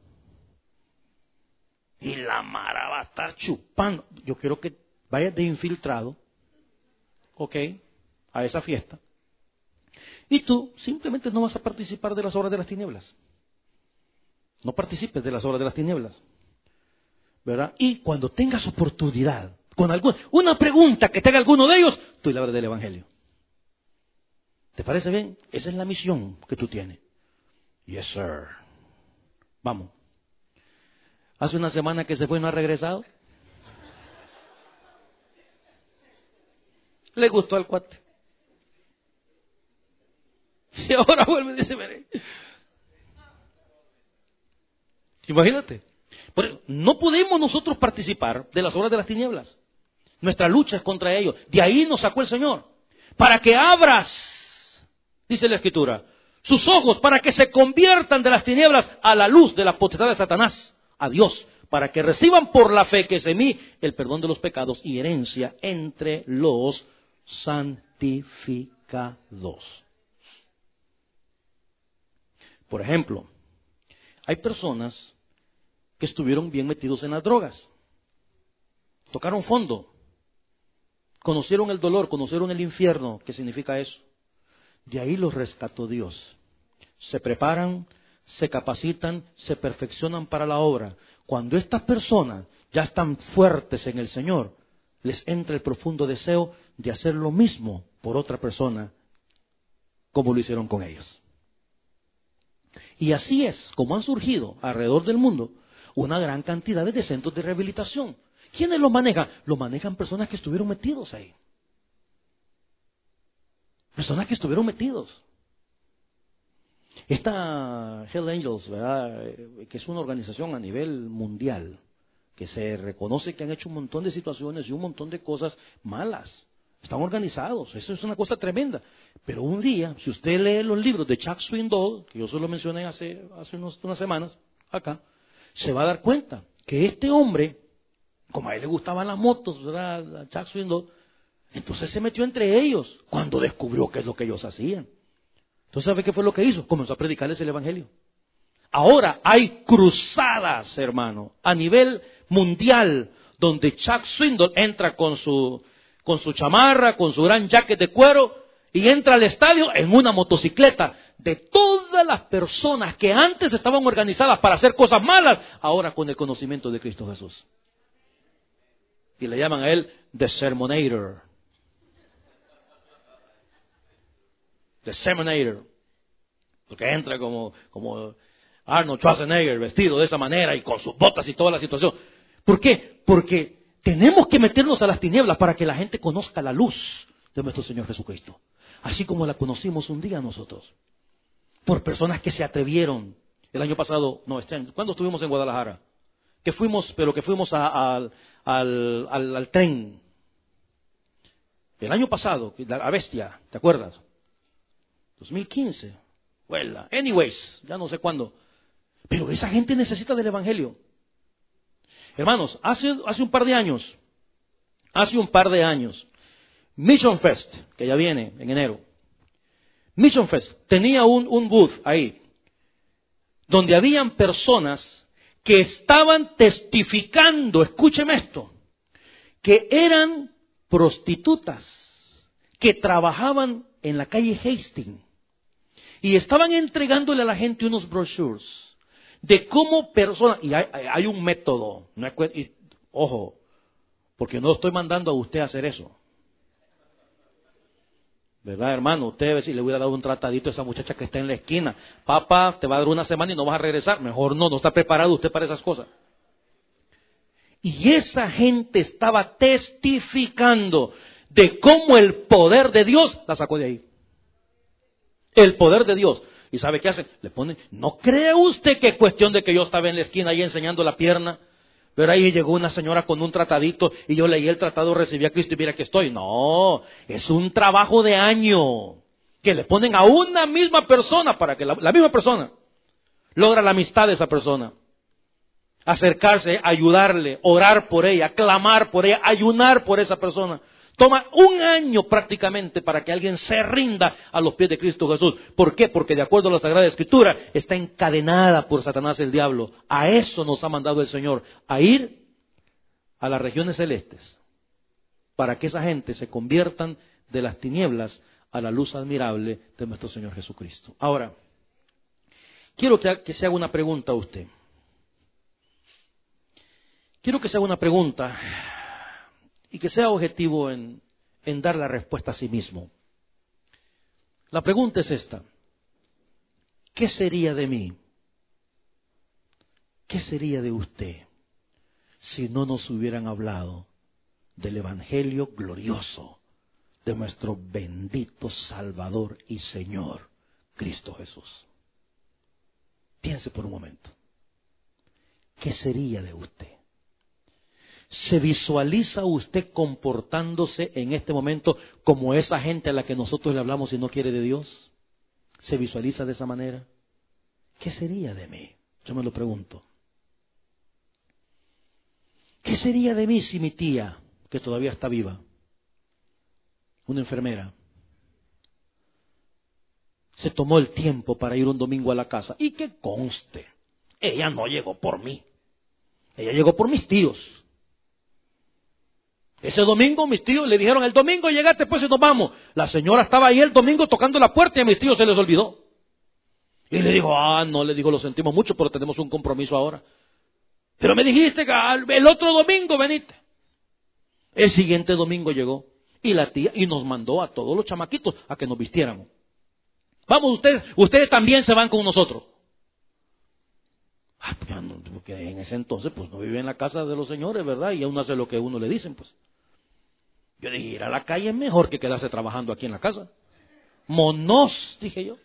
Y la mara va a estar chupando. Yo quiero que vayas de infiltrado, ¿ok?, a esa fiesta. Y tú simplemente no vas a participar de las obras de las tinieblas. No participes de las obras de las tinieblas. ¿Verdad? Y cuando tengas oportunidad, con alguna, una pregunta que tenga alguno de ellos, tú le hablas del Evangelio. ¿Te parece bien? Esa es la misión que tú tienes. Yes, sir. Vamos. Hace una semana que se fue y no ha regresado. Le gustó al cuate. Y ahora vuelve y dice, mire. Imagínate. Pero no podemos nosotros participar de las obras de las tinieblas. Nuestra lucha es contra ellos. De ahí nos sacó el Señor. Para que abras, dice la Escritura, sus ojos para que se conviertan de las tinieblas a la luz de la potestad de Satanás. A Dios, para que reciban por la fe que es en mí el perdón de los pecados y herencia entre los santificados. Por ejemplo, hay personas que estuvieron bien metidos en las drogas, tocaron fondo, conocieron el dolor, conocieron el infierno. ¿Qué significa eso? De ahí los rescató Dios. Se preparan, se capacitan, se perfeccionan para la obra. Cuando estas personas ya están fuertes en el Señor, les entra el profundo deseo de hacer lo mismo por otra persona, como lo hicieron con ellos. Y así es como han surgido alrededor del mundo una gran cantidad de centros de rehabilitación. ¿Quiénes los manejan? Los manejan personas que estuvieron metidos ahí. Personas que estuvieron metidos. Esta Hell Angels, ¿verdad?, que es una organización a nivel mundial, que se reconoce que han hecho un montón de situaciones y un montón de cosas malas. Están organizados, eso es una cosa tremenda. Pero un día, si usted lee los libros de Chuck Swindoll, que yo solo mencioné hace, hace unos, unas semanas acá, se va a dar cuenta que este hombre, como a él le gustaban las motos, ¿verdad?, a Chuck Swindoll, entonces se metió entre ellos cuando descubrió qué es lo que ellos hacían. Entonces, ¿sabe qué fue lo que hizo? Comenzó a predicarles el Evangelio. Ahora hay cruzadas, hermano, a nivel mundial, donde Chuck Swindoll entra con su, con su chamarra, con su gran jacket de cuero, y entra al estadio en una motocicleta. De todas las personas que antes estaban organizadas para hacer cosas malas, ahora con el conocimiento de Cristo Jesús. Y le llaman a él The Sermonator. The Seminator, porque entra como, como Arnold Schwarzenegger, vestido de esa manera y con sus botas y toda la situación. ¿Por qué? Porque tenemos que meternos a las tinieblas para que la gente conozca la luz de nuestro Señor Jesucristo, así como la conocimos un día nosotros, por personas que se atrevieron. El año pasado, no, este año, ¿cuándo estuvimos en Guadalajara? Que fuimos, pero que fuimos a, a, al, al, al tren. El año pasado, la bestia, ¿te acuerdas? dos mil quince. Well, anyways, ya no sé cuándo. Pero esa gente necesita del Evangelio. Hermanos, hace, hace un par de años, hace un par de años, Mission Fest, que ya viene en enero, Mission Fest tenía un, un booth ahí, donde habían personas que estaban testificando, escúcheme esto, que eran prostitutas, que trabajaban en la calle Hastings y estaban entregándole a la gente unos brochures de cómo personas, y hay, hay un método, no es, y, ojo, porque no estoy mandando a usted a hacer eso. ¿Verdad, hermano? Usted debe decir, le hubiera dado un tratadito a esa muchacha que está en la esquina. Papá, te va a dar una semana y no vas a regresar. Mejor no, no está preparado usted para esas cosas. Y esa gente estaba testificando de cómo el poder de Dios la sacó de ahí. El poder de Dios. ¿Y sabe qué hacen? Le ponen, ¿no cree usted que es cuestión de que yo estaba en la esquina ahí enseñando la pierna? Pero ahí llegó una señora con un tratadito y yo leí el tratado, recibí a Cristo y mira que estoy. No, es un trabajo de año que le ponen a una misma persona para que la, la misma persona logra la amistad de esa persona. Acercarse, ayudarle, orar por ella, clamar por ella, ayunar por esa persona. Toma un año prácticamente para que alguien se rinda a los pies de Cristo Jesús. ¿Por qué? Porque de acuerdo a la Sagrada Escritura está encadenada por Satanás el diablo. A eso nos ha mandado el Señor, a ir a las regiones celestes, para que esa gente se conviertan de las tinieblas a la luz admirable de nuestro Señor Jesucristo. Ahora, quiero que, que se haga una pregunta a usted. Quiero que se haga una pregunta y que sea objetivo en, en dar la respuesta a sí mismo. La pregunta es esta: ¿qué sería de mí? ¿Qué sería de usted si no nos hubieran hablado del Evangelio glorioso de nuestro bendito Salvador y Señor, Cristo Jesús? Piense por un momento. ¿Qué sería de usted? ¿Se visualiza usted comportándose en este momento como esa gente a la que nosotros le hablamos y no quiere de Dios? ¿Se visualiza de esa manera? ¿Qué sería de mí? Yo me lo pregunto. ¿Qué sería de mí si mi tía, que todavía está viva, una enfermera, se tomó el tiempo para ir un domingo a la casa? Y que conste, ella no llegó por mí, ella llegó por mis tíos. Ese domingo mis tíos le dijeron, el domingo llegaste pues y nos vamos. La señora estaba ahí el domingo tocando la puerta y a mis tíos se les olvidó. Y le dijo, ah, no, le digo, lo sentimos mucho, pero tenemos un compromiso ahora. Pero me dijiste que el otro domingo veniste. El siguiente domingo llegó y la tía y nos mandó a todos los chamaquitos a que nos vistiéramos. Vamos, ustedes, ustedes también se van con nosotros. Ah, porque en ese entonces pues no vive en la casa de los señores, ¿verdad? Y uno hace lo que a uno le dicen, pues. Yo dije, ir a la calle es mejor que quedarse trabajando aquí en la casa. Monos, dije yo.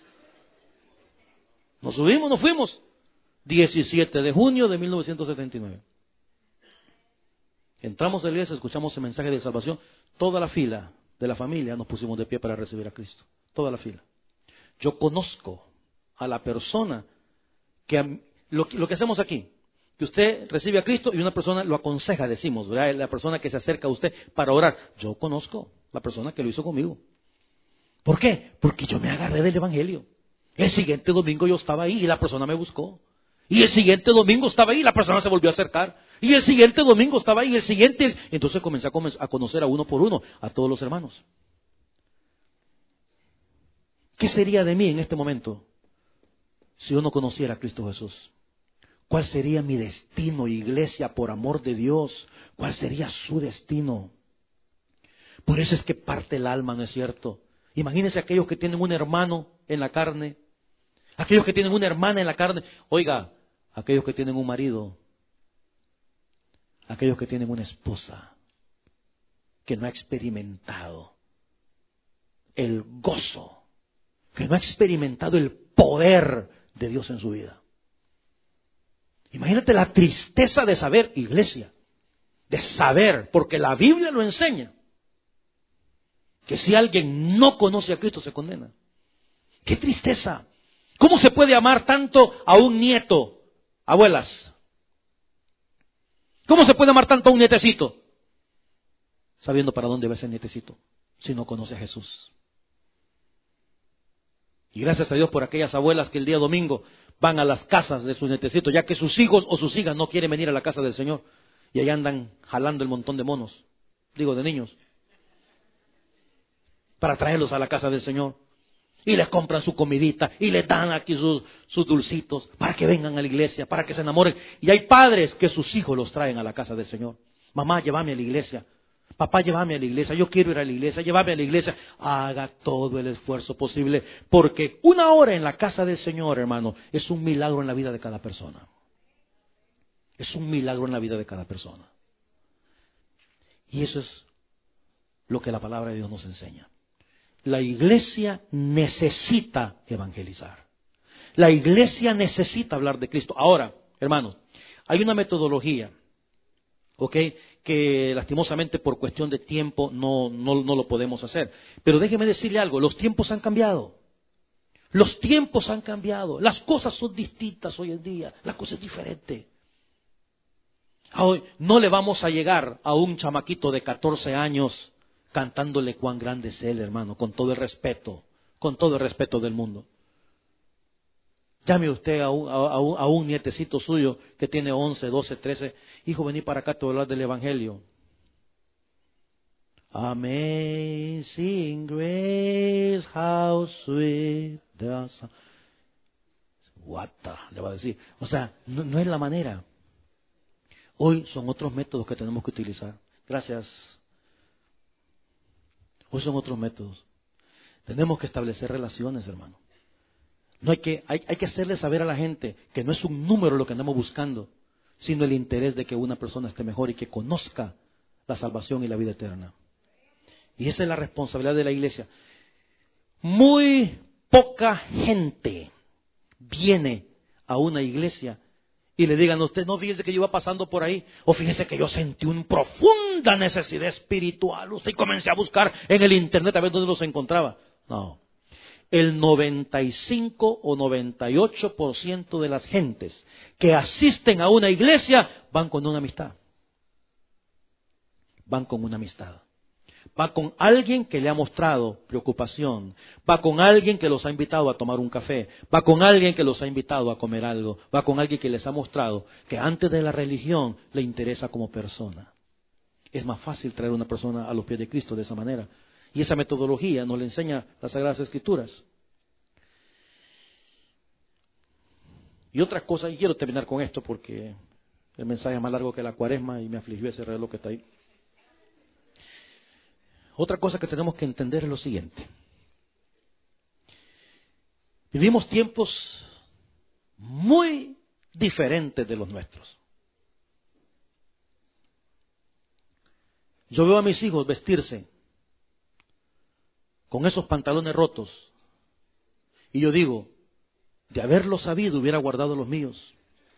Nos subimos, nos fuimos. diecisiete de junio de mil novecientos setenta y nueve. Entramos a la iglesia, escuchamos el mensaje de salvación. Toda la fila de la familia nos pusimos de pie para recibir a Cristo. Toda la fila. Yo conozco a la persona que... Lo, lo que hacemos aquí, que usted recibe a Cristo y una persona lo aconseja, decimos, ¿verdad? La persona que se acerca a usted para orar. Yo conozco la persona que lo hizo conmigo. ¿Por qué? Porque yo me agarré del Evangelio. El siguiente domingo yo estaba ahí y la persona me buscó. Y el siguiente domingo estaba ahí y la persona se volvió a acercar. Y el siguiente domingo estaba ahí y el siguiente... Entonces comencé a conocer a uno por uno, a todos los hermanos. ¿Qué sería de mí en este momento si yo no conociera a Cristo Jesús? ¿Cuál sería mi destino, iglesia, por amor de Dios? ¿Cuál sería su destino? Por eso es que parte el alma, ¿no es cierto? Imagínense aquellos que tienen un hermano en la carne, aquellos que tienen una hermana en la carne, oiga, aquellos que tienen un marido, aquellos que tienen una esposa que no ha experimentado el gozo, que no ha experimentado el poder de Dios en su vida. Imagínate la tristeza de saber, iglesia, de saber, porque la Biblia lo enseña, que si alguien no conoce a Cristo se condena. ¡Qué tristeza! ¿Cómo se puede amar tanto a un nieto, abuelas? ¿Cómo se puede amar tanto a un nietecito? Sabiendo para dónde va ese nietecito, si no conoce a Jesús. Y gracias a Dios por aquellas abuelas que el día domingo van a las casas de sus nietecitos, ya que sus hijos o sus hijas no quieren venir a la casa del Señor. Y ahí andan jalando el montón de monos, digo de niños, para traerlos a la casa del Señor. Y les compran su comidita y les dan aquí sus, sus dulcitos para que vengan a la iglesia, para que se enamoren. Y hay padres que sus hijos los traen a la casa del Señor. Mamá, llévame a la iglesia. Papá, llévame a la iglesia. Yo quiero ir a la iglesia. Llévame a la iglesia. Haga todo el esfuerzo posible. Porque una hora en la casa del Señor, hermano, es un milagro en la vida de cada persona. Es un milagro en la vida de cada persona. Y eso es lo que la palabra de Dios nos enseña. La iglesia necesita evangelizar. La iglesia necesita hablar de Cristo. Ahora, hermanos, hay una metodología, ¿ok?, que lastimosamente por cuestión de tiempo no, no, no lo podemos hacer. Pero déjeme decirle algo, los tiempos han cambiado. Los tiempos han cambiado. Las cosas son distintas hoy en día. La cosa es diferente. Hoy no le vamos a llegar a un chamaquito de catorce años cantándole cuán grande es Él, hermano, con todo el respeto, con todo el respeto del mundo. Llame usted a un, a, un, a un nietecito suyo que tiene once, doce, trece. Hijo, vení para acá, te voy a hablar del Evangelio. Amazing grace, how sweet the sound. What the, le va a decir. O sea, no, no es la manera. Hoy son otros métodos que tenemos que utilizar. Gracias. Hoy son otros métodos. Tenemos que establecer relaciones, hermano. No hay que, hay, hay que hacerle saber a la gente que no es un número lo que andamos buscando, sino el interés de que una persona esté mejor y que conozca la salvación y la vida eterna. Y esa es la responsabilidad de la iglesia. Muy poca gente viene a una iglesia y le digan a usted, no, fíjese que yo iba pasando por ahí, o fíjese que yo sentí una profunda necesidad espiritual, usted, y comencé a buscar en el internet a ver dónde los encontraba. No. El noventa y cinco o noventa y ocho por ciento de las gentes que asisten a una iglesia van con una amistad. Van con una amistad. Va con alguien que le ha mostrado preocupación. Va con alguien que los ha invitado a tomar un café. Va con alguien que los ha invitado a comer algo. Va con alguien que les ha mostrado que antes de la religión le interesa como persona. Es más fácil traer a una persona a los pies de Cristo de esa manera. Y esa metodología nos la enseña las Sagradas Escrituras. Y otra cosa, y quiero terminar con esto porque el mensaje es más largo que la Cuaresma y me afligió ese reloj que está ahí. Otra cosa que tenemos que entender es lo siguiente. Vivimos tiempos muy diferentes de los nuestros. Yo veo a mis hijos vestirse con esos pantalones rotos y yo digo, de haberlo sabido hubiera guardado los míos.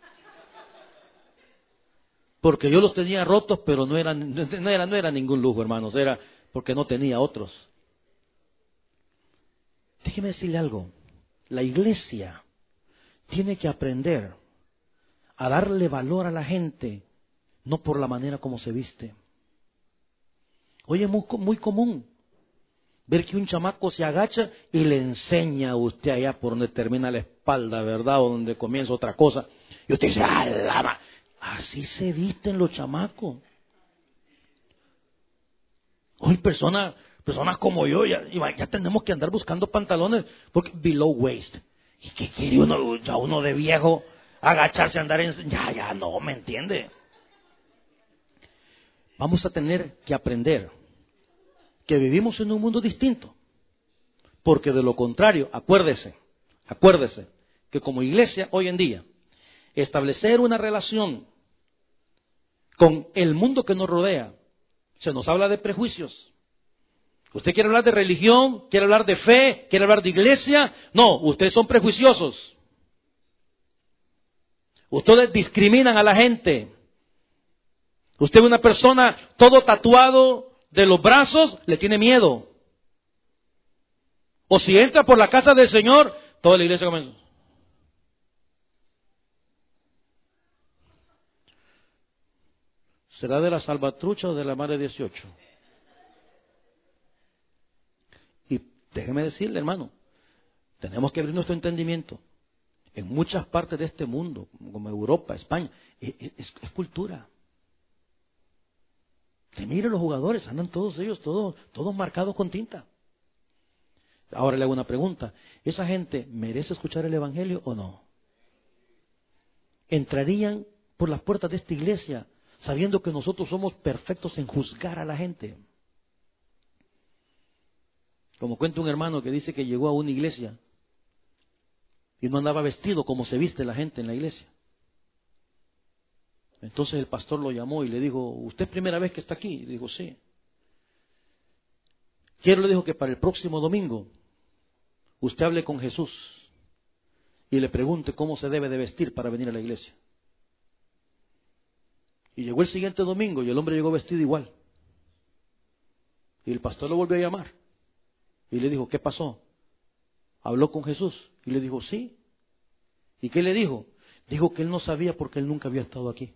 Porque yo los tenía rotos, pero no era, no era, no era ningún lujo, hermanos, era porque no tenía otros. Déjeme decirle algo, la iglesia tiene que aprender a darle valor a la gente, no por la manera como se viste. Hoy es muy, muy común ver que un chamaco se agacha y le enseña a usted allá por donde termina la espalda, ¿verdad? O donde comienza otra cosa. Y usted dice, ¡alama! Así se visten los chamacos. Hoy personas, personas como yo, ya, ya tenemos que andar buscando pantalones porque below waist. ¿Y qué quiere uno, ya uno de viejo, agacharse, andar en... Ya, ya, no, ¿me entiende? Vamos a tener que aprender que vivimos en un mundo distinto. Porque de lo contrario, acuérdese, acuérdese que como iglesia hoy en día, establecer una relación con el mundo que nos rodea, se nos habla de prejuicios. ¿Usted quiere hablar de religión? ¿Quiere hablar de fe? ¿Quiere hablar de iglesia? No, ustedes son prejuiciosos. Ustedes discriminan a la gente. Usted es una persona todo tatuado de los brazos, le tiene miedo. O si entra por la casa del Señor, toda la iglesia comienza. ¿Será de la Salvatrucha o de la Madre dieciocho? Y déjeme decirle, hermano, tenemos que abrir nuestro entendimiento. En muchas partes de este mundo, como Europa, España, es, es, es cultura. Usted mire los jugadores, andan todos ellos, todos, todos marcados con tinta. Ahora le hago una pregunta. ¿Esa gente merece escuchar el Evangelio o no? ¿Entrarían por las puertas de esta iglesia sabiendo que nosotros somos perfectos en juzgar a la gente? Como cuenta un hermano que dice que llegó a una iglesia y no andaba vestido como se viste la gente en la iglesia. Entonces el pastor lo llamó y le dijo, ¿usted es primera vez que está aquí? Y dijo, sí. Quiero, le dijo, que para el próximo domingo usted hable con Jesús y le pregunte cómo se debe de vestir para venir a la iglesia. Y llegó el siguiente domingo y el hombre llegó vestido igual. Y el pastor lo volvió a llamar y le dijo, ¿qué pasó? ¿Habló con Jesús? Y le dijo, sí. ¿Y qué le dijo? Dijo que él no sabía porque él nunca había estado aquí.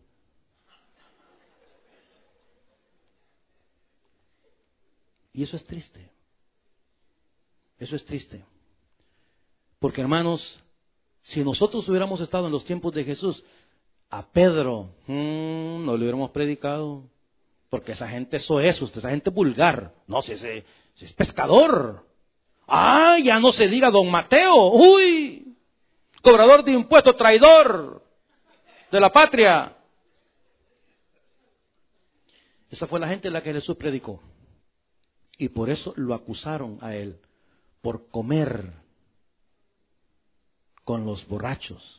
Y eso es triste. Eso es triste. Porque, hermanos, si nosotros hubiéramos estado en los tiempos de Jesús, a Pedro mmm, no le hubiéramos predicado. Porque esa gente, eso es, usted, esa gente vulgar. No, si es, si es pescador. ¡Ah, ya no se diga don Mateo! ¡Uy! Cobrador de impuestos, traidor de la patria. Esa fue la gente a la que Jesús predicó. Y por eso lo acusaron a él, por comer con los borrachos,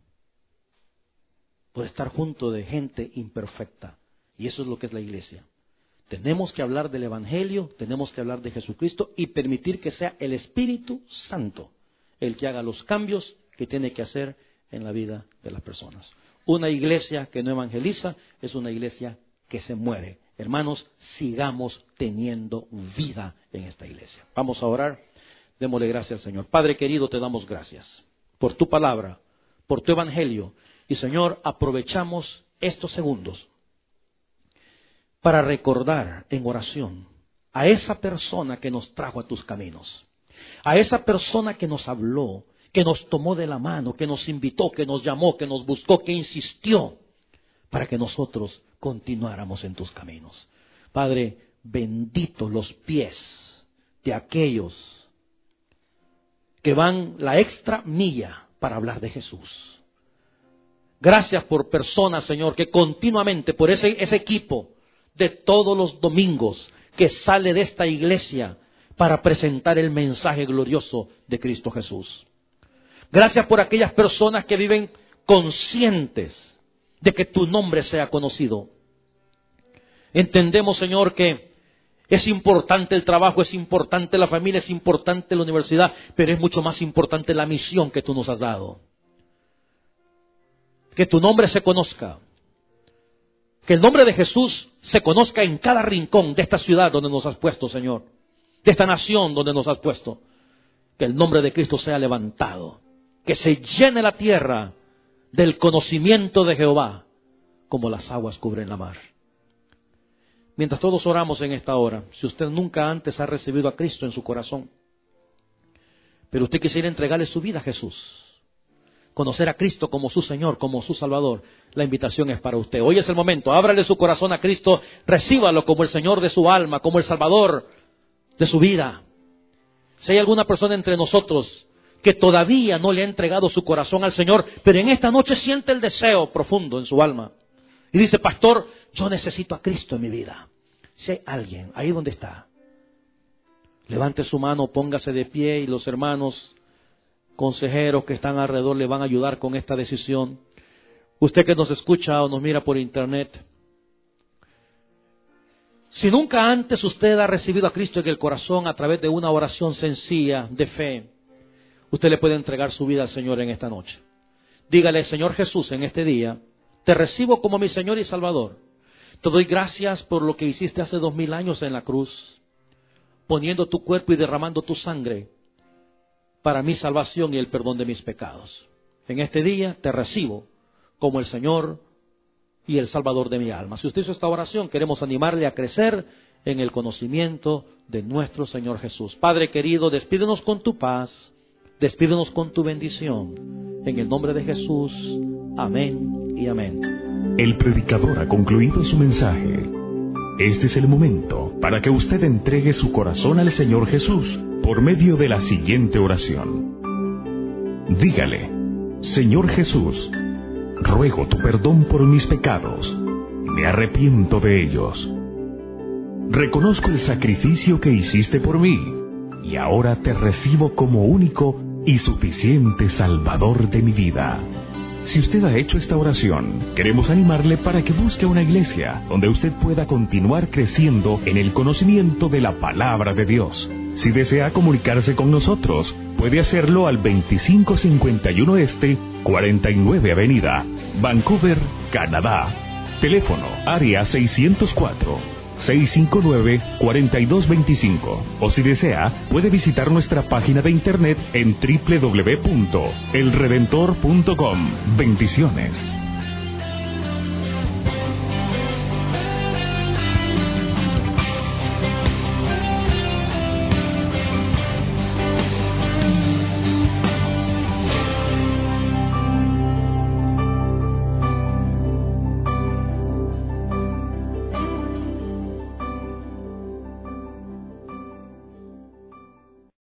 por estar junto de gente imperfecta. Y eso es lo que es la iglesia. Tenemos que hablar del Evangelio, tenemos que hablar de Jesucristo y permitir que sea el Espíritu Santo el que haga los cambios que tiene que hacer en la vida de las personas. Una iglesia que no evangeliza es una iglesia que se muere. Hermanos, sigamos teniendo vida en esta iglesia. Vamos a orar. Démosle gracias al Señor. Padre querido, te damos gracias por tu palabra, por tu evangelio. Y Señor, aprovechamos estos segundos para recordar en oración a esa persona que nos trajo a tus caminos, a esa persona que nos habló, que nos tomó de la mano, que nos invitó, que nos llamó, que nos buscó, que insistió para que nosotros continuáramos en tus caminos. Padre, bendito los pies de aquellos que van la extra milla para hablar de Jesús. Gracias por personas, Señor, que continuamente, por ese, ese equipo de todos los domingos que sale de esta iglesia para presentar el mensaje glorioso de Cristo Jesús. Gracias por aquellas personas que viven conscientes de que tu nombre sea conocido. Entendemos, Señor, que es importante el trabajo, es importante la familia, es importante la universidad, pero es mucho más importante la misión que tú nos has dado. Que tu nombre se conozca. Que el nombre de Jesús se conozca en cada rincón de esta ciudad donde nos has puesto, Señor. De esta nación donde nos has puesto. Que el nombre de Cristo sea levantado. Que se llene la tierra del conocimiento de Jehová, como las aguas cubren la mar. Mientras todos oramos en esta hora, si usted nunca antes ha recibido a Cristo en su corazón, pero usted quisiera entregarle su vida a Jesús, conocer a Cristo como su Señor, como su Salvador, la invitación es para usted. Hoy es el momento, ábrale su corazón a Cristo, recíbalo como el Señor de su alma, como el Salvador de su vida. Si hay alguna persona entre nosotros que todavía no le ha entregado su corazón al Señor, pero en esta noche siente el deseo profundo en su alma, y dice, pastor, yo necesito a Cristo en mi vida. Si hay alguien ahí donde está, levante su mano, póngase de pie y los hermanos consejeros que están alrededor le van a ayudar con esta decisión. Usted que nos escucha o nos mira por internet, si nunca antes usted ha recibido a Cristo en el corazón a través de una oración sencilla de fe, usted le puede entregar su vida al Señor en esta noche. Dígale, Señor Jesús, en este día, te recibo como mi Señor y Salvador. Te doy gracias por lo que hiciste hace dos mil años en la cruz, poniendo tu cuerpo y derramando tu sangre para mi salvación y el perdón de mis pecados. En este día te recibo como el Señor y el Salvador de mi alma. Si usted hizo esta oración, queremos animarle a crecer en el conocimiento de nuestro Señor Jesús. Padre querido, despídenos con tu paz, despídenos con tu bendición. En el nombre de Jesús, amén y amén. El predicador ha concluido su mensaje. Este es el momento para que usted entregue su corazón al Señor Jesús por medio de la siguiente oración. Dígale: Señor Jesús, ruego tu perdón por mis pecados. Me arrepiento de ellos. Reconozco el sacrificio que hiciste por mí y ahora te recibo como único y suficiente Salvador de mi vida. Si usted ha hecho esta oración, queremos animarle para que busque una iglesia donde usted pueda continuar creciendo en el conocimiento de la palabra de Dios. Si desea comunicarse con nosotros, puede hacerlo al veinticinco cincuenta y uno Este, cuarenta y nueve Avenida, Vancouver, Canadá. Teléfono área seiscientos cuatro, seiscientos cincuenta y nueve, cuarenta y dos veinticinco. O si desea, puede visitar nuestra página de internet en doble u doble u doble u punto el redentor punto com. Bendiciones.